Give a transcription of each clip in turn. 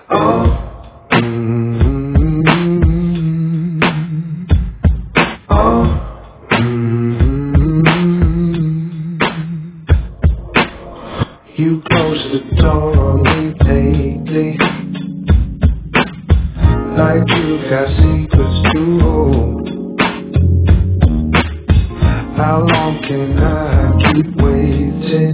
You closed the door on me lately, like you got secrets to hold. How long can I keep waiting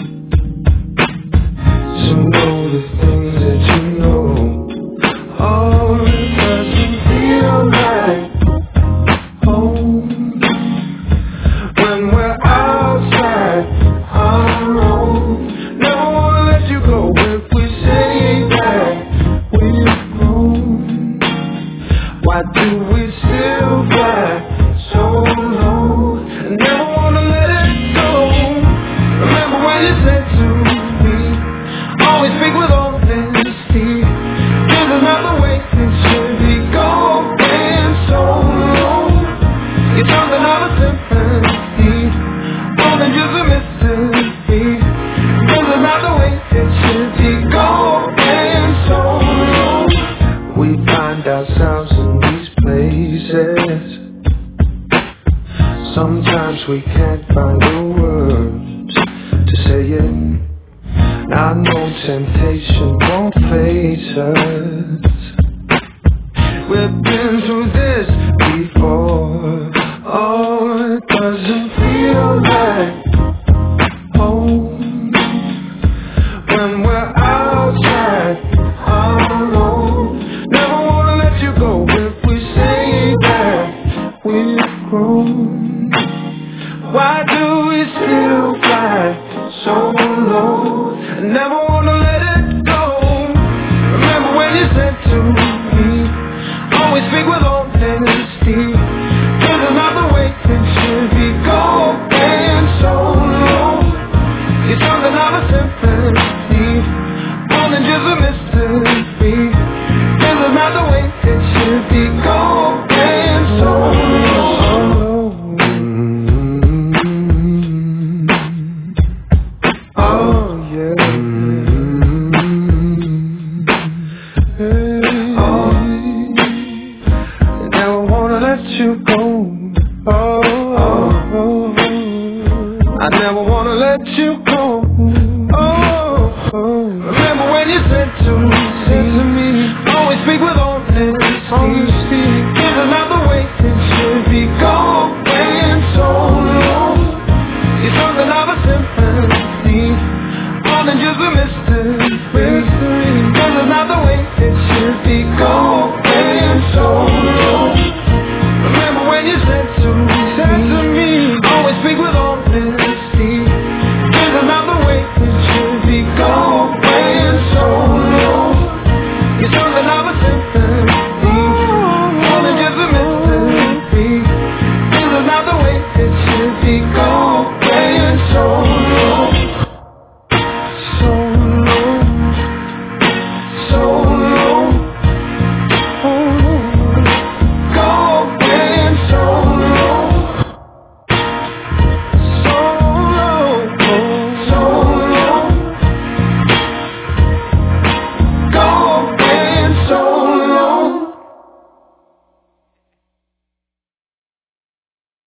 to know the things that you know? Oh, it doesn't feel like home when we're outside our own. Never wanna let you go if we say that we've grown. Why do we still fly so low? I never wanna let it go. Remember when you said to me, always speak with honesty. This is not the way it should be going so low. You're something out of sympathy, more than just a mystery. This is not the way it should be going so low. We find ourselves in these places. Sometimes we can't find the words to say it. I know temptation won't face us. We've been through this before. Oh, it doesn't feel like home when we're outside our own. Never wanna let you go if we say that we've grown. Why do we still fly so low? I never wanna let it go. Remember when you said to me, always speak with honesty. This is not the way it should be going so low. You're something out of sympathy, more than just a mystery. This is not the way it should be going so low. You go. I never wanna let you go. Remember when you said to me, always speak with honesty.